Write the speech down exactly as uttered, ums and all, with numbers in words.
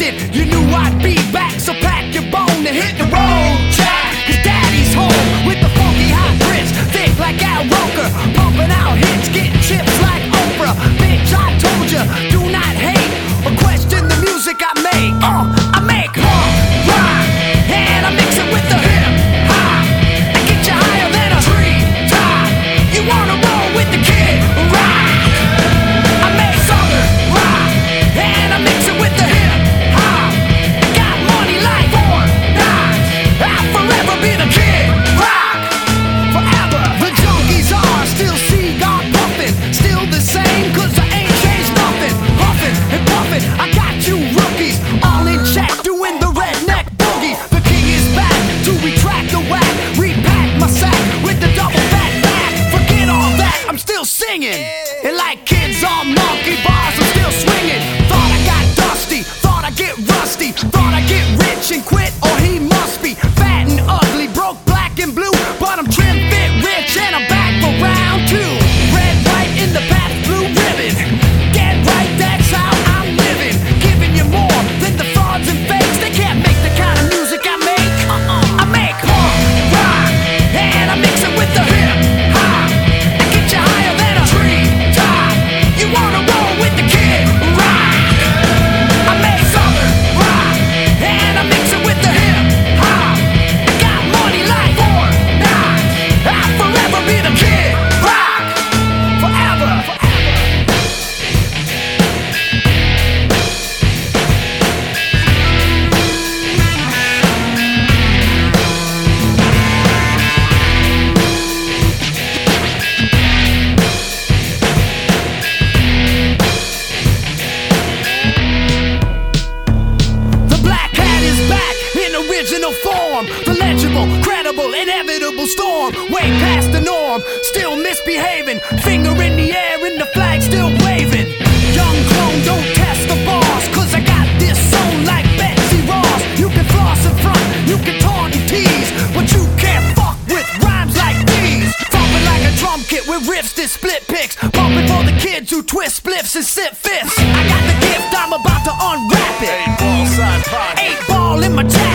figured you knew I'd be back, so pack your bone and hit the road, Jack. Cause daddy's home with the funky hot grits, thick like Al Roker, pumping out hits, getting chips like Oprah. Bitch, I told ya, do not hate or question the music I make. Uh, I make hard rock, and I mix it with the hip hop. I get you higher than a tree top. You wanna roll with the kid rock? I make southern rock, and I mix it with the hip hop. Got money like Fort Knox. I'll forever be the kid rock, forever. The junkies are still cigar puffin', still the same, cause I ain't changed nothing. Huffin' and puffin', I got you rookies all in check, doing the redneck boogie. The king is back to retract the whack, repack my sack with the double fat back. Forget all that, I'm still singing, and like kids on monkey bars, I'm still swinging. Thought I got dusty, thought I get rusty, thought I get rich and quit, or he must be fat and ugly, broke, black and blue, but I'm trim, fit, rich, and I'm back for round two. Red, white in the path, blue ribbon. Get right, that's how I'm living, giving you more than the frauds and fakes. They can't make the kind of music I make. Uh-uh. I make hard rock, and I mix it with the hip hop. I get you higher than a tree top. You wanna roll with the kid rock? I make southern rock, and I mix it with the hip hop. I got money like Fort Knox. I'll forever be the kid rock, forever. The black hat is back in original form. The legible, credible, inevitable storm. Way past the norm, still misbehaving. Finger in the air and the flag still waving. Young clone, don't test the boss, cause I got this zone like Betsy Ross. You can floss in front, you can taunt and tease, but you can't fuck with rhymes like these. Thumping like a drum kit with riffs that split picks. Bumping for the kids who twist spliffs and sit fists. I got the gift, I'm about to unwrap it. Eight ball in my jacket.